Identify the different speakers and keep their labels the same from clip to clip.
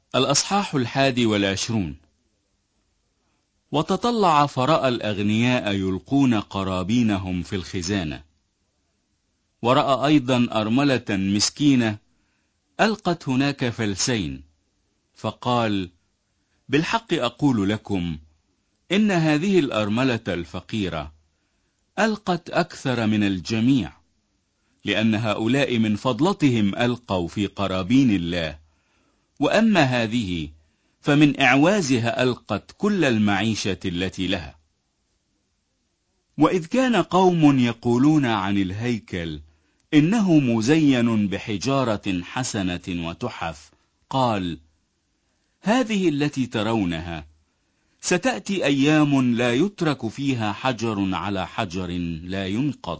Speaker 1: الأصحاح 21. وتطلع فرأى الأغنياء يلقون قرابينهم في الخزانة، ورأى أيضا أرملة مسكينة ألقت هناك فلسين، فقال: بالحق أقول لكم إن هذه الأرملة الفقيرة ألقت أكثر من الجميع، لأن هؤلاء من فضلتهم ألقوا في قرابين الله، وأما هذه فمن إعوازها ألقت كل المعيشة التي لها. وإذ كان قوم يقولون عن الهيكل إنه مزين بحجارة حسنة وتحف، قال: هذه التي ترونها ستأتي أيام لا يترك فيها حجر على حجر لا ينقض.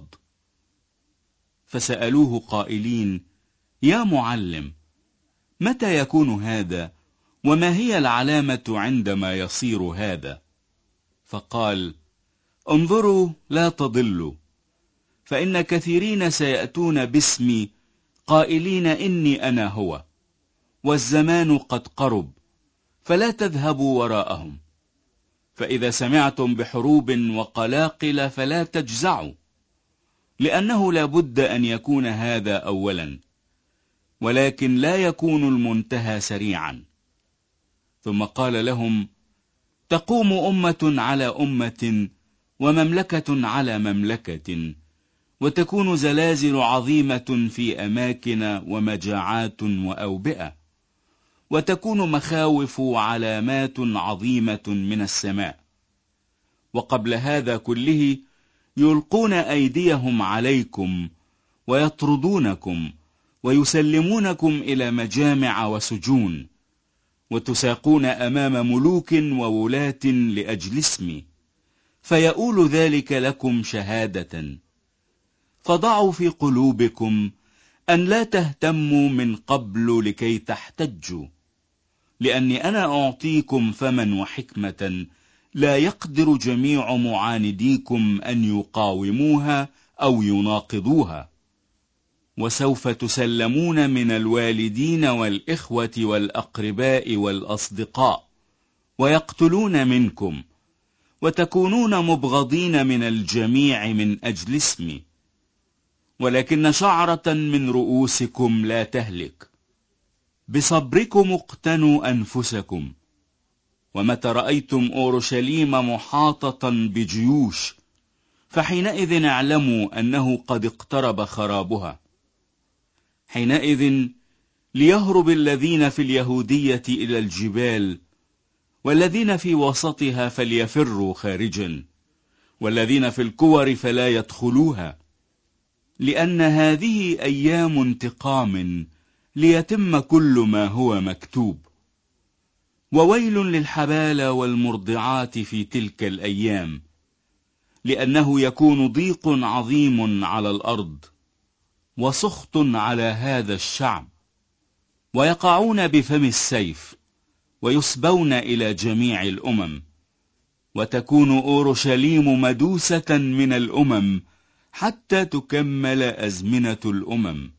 Speaker 1: فسألوه قائلين: يا معلم، متى يكون هذا، وما هي العلامة عندما يصير هذا؟ فقال: انظروا لا تضلوا، فإن كثيرين سيأتون باسمي قائلين إني أنا هو، والزمان قد قرب، فلا تذهبوا وراءهم. فإذا سمعتم بحروب وقلاقل فلا تجزعوا، لأنه لا بد أن يكون هذا أولا، ولكن لا يكون المنتهى سريعا. ثم قال لهم: تقوم أمة على أمة، ومملكة على مملكة، وتكون زلازل عظيمة في أماكن ومجاعات وأوبئة، وتكون مخاوف وعلامات عظيمة من السماء. وقبل هذا كله يلقون أيديهم عليكم ويطردونكم ويسلمونكم إلى مجامع وسجون، وتساقون أمام ملوك وولاة لأجل اسمي، فيؤول ذلك لكم شهادة. فضعوا في قلوبكم أن لا تهتموا من قبل لكي تحتجوا، لأني أنا أعطيكم فما وحكمة لا يقدر جميع معانديكم أن يقاوموها أو يناقضوها. وسوف تسلمون من الوالدين والإخوة والأقرباء والأصدقاء، ويقتلون منكم، وتكونون مبغضين من الجميع من أجل اسمي، ولكن شعرة من رؤوسكم لا تهلك. بصبركم اقتنوا أنفسكم. ومتى رأيتم أورشليم محاطة بجيوش، فحينئذ اعلموا أنه قد اقترب خرابها. حينئذ ليهرب الذين في اليهودية إلى الجبال، والذين في وسطها فليفروا خارجا، والذين في الكور فلا يدخلوها، لأن هذه أيام انتقام ليتم كل ما هو مكتوب. وويل للحبالة والمرضعات في تلك الأيام، لأنه يكون ضيق عظيم على الأرض، وسخط على هذا الشعب، ويقعون بفم السيف، ويسبون إلى جميع الأمم، وتكون أورشليم مدوسة من الأمم حتى تكمل أزمنة الأمم.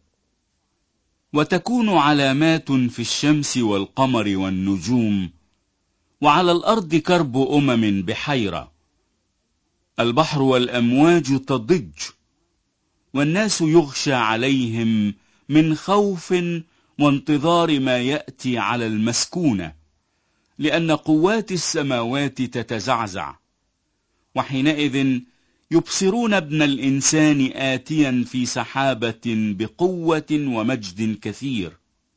Speaker 1: وتكون علامات في الشمس والقمر والنجوم، وعلى الأرض كرب أمم بحيرة، البحر والأمواج تضج، والناس يغشى عليهم من خوف وانتظار ما يأتي على المسكونة، لأن قوات السماوات تتزعزع. وحينئذ يبصرون ابن الإنسان آتيا في سحابة بقوة ومجد كثير.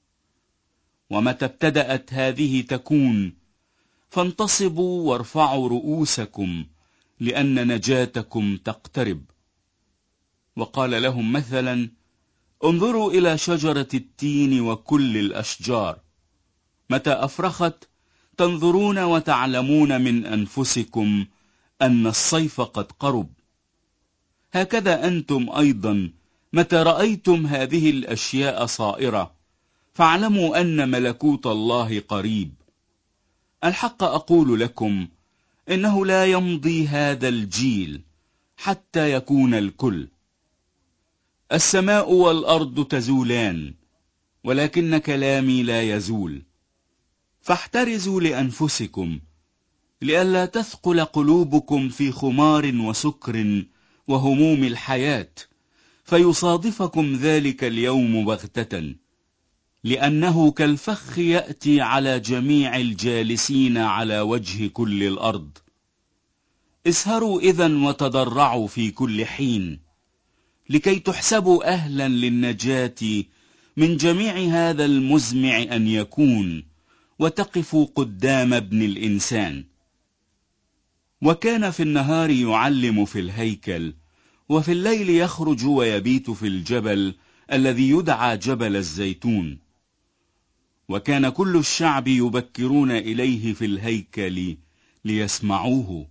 Speaker 1: ومتى ابتدأت هذه تكون، فانتصبوا وارفعوا رؤوسكم، لأن نجاتكم تقترب. وقال لهم مثلا: انظروا إلى شجرة التين وكل الأشجار، متى أفرخت تنظرون وتعلمون من أنفسكم أن الصيف قد قرب. هكذا أنتم أيضا متى رأيتم هذه الأشياء صائرة، فاعلموا أن ملكوت الله قريب. الحق أقول لكم إنه لا يمضي هذا الجيل حتى يكون الكل. السماء والأرض تزولان، ولكن كلامي لا يزول. فاحترزوا لأنفسكم لئلا تثقل قلوبكم في خمار وسكر وهموم الحياة، فيصادفكم ذلك اليوم بغتة، لأنه كالفخ يأتي على جميع الجالسين على وجه كل الأرض. اسهروا إذن وتضرعوا في كل حين، لكي تحسبوا أهلا للنجاة من جميع هذا المزمع أن يكون، وتقفوا قدام ابن الإنسان. وكان في النهار يعلم في الهيكل، وفي الليل يخرج ويبيت في الجبل الذي يدعى جبل الزيتون. وكان كل الشعب يبكرون إليه في الهيكل ليسمعوه.